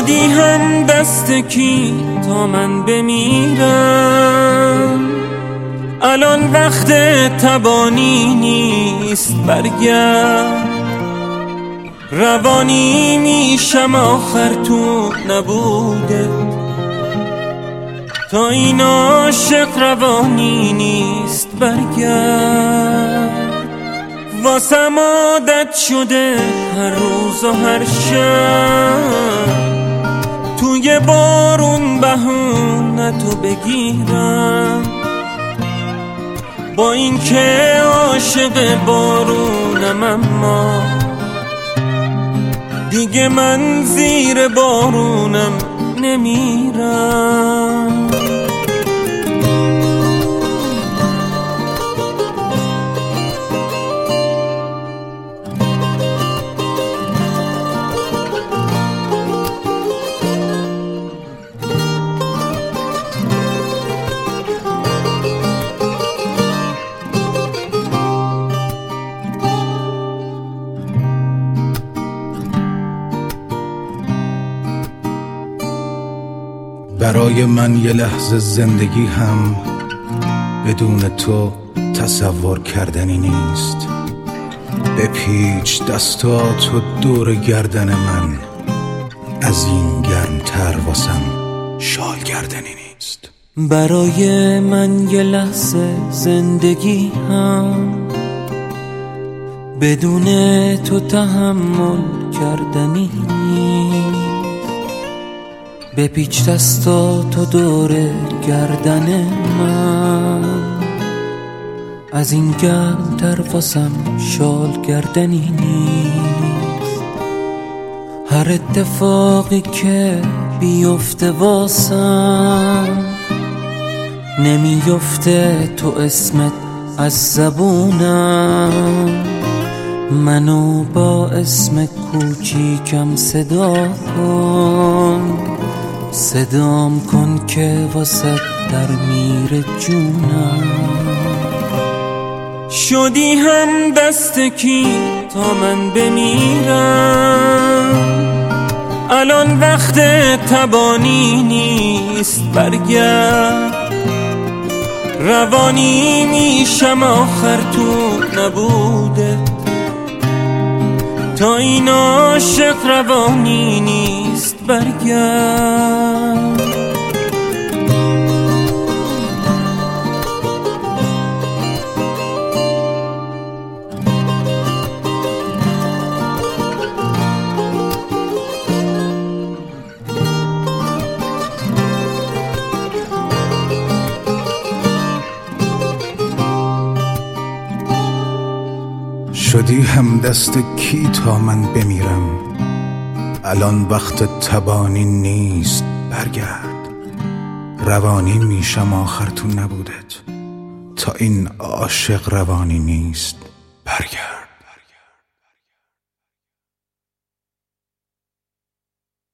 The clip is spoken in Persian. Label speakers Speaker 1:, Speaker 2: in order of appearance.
Speaker 1: شدی هم دست کی تا من بمیرم؟ الان وقت تبانی نیست، برگرد. روانی میشم آخر تو نبوده، تا این عاشق روانی نیست، برگرد. واسم عادت شده هر روز و هر شب توی بارون بهونه تو بگیرم، با این که عاشق بارونم اما دیگه من زیر بارونم نمیرم.
Speaker 2: برای من یه لحظه زندگی هم بدون تو تصور کردنی نیست. بپیچ دستاتو دور گردن من، از این گرمتر واسم شال گردنی نیست.
Speaker 1: برای من یه لحظه زندگی هم بدون تو تحمل کردنی نیست. بپیچ دستاتو دور گردن من، از این گرمتر واسم شال گردنی نیست. هر اتفاقی که بیفته واسم نمیفته تو اسمت از زبونم. منو با اسم کوچیکم صدا کن، صدام کن که واسه در میره جونم. شدی هم دست کی تا من بمیرم؟ الان وقت تبانی نیست، برگرد. روانی میشم آخر تو نبوده، تا این عاشق روانی نیست، برگرد.
Speaker 2: شدی هم دست کی تا من بمیرم؟ الان وقت تبانی نیست، برگرد. روانی میشم آخر تو نبودت، تا این عاشق روانی نیست، برگرد.